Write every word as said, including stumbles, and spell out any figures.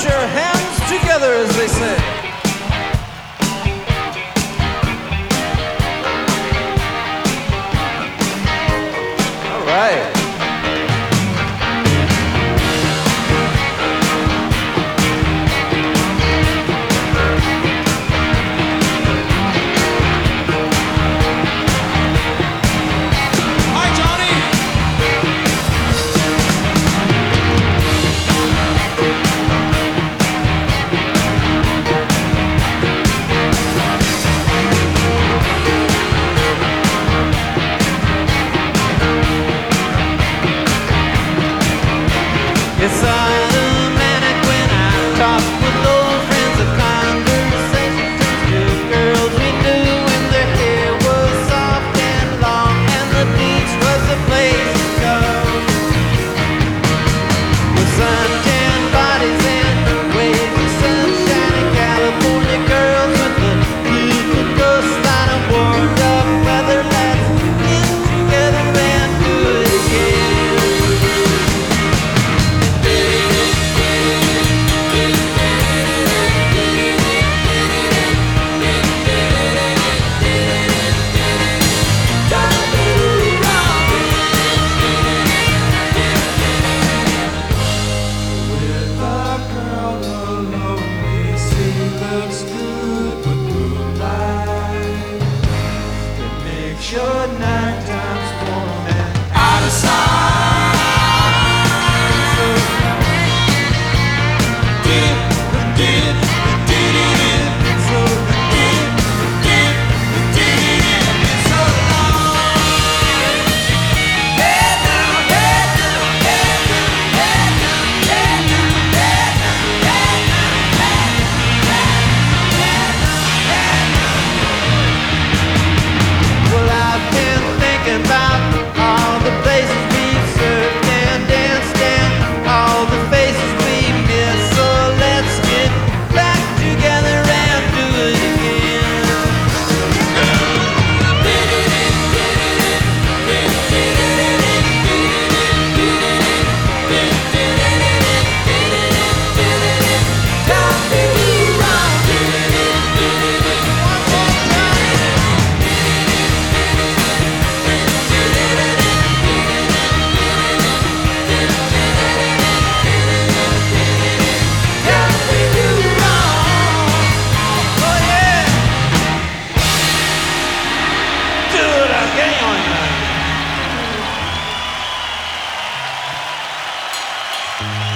Put your hands together, as they say. All right. It's automatic when I talk with old friends. The conversation turns to girls we knew when their hair was soft and long, and the beach was the place to go. With suntan bodies and waves of sunshine in California girls with the beautiful coastline and warmed up weather. Let's get together and do it again. Looks good with moonlight. It makes your night times warm and out of sight. Did it, did it, did it, so did it, did it, did it, so long. Head down, head down, head down, head down, head down, head down, head down, Well, I've been thinking about all the places we've surfed and danced and all the faces we missed. So let's get back together and do it again. Don't be wrong. One more time. Don't be wrong. Oh yeah. Do it again.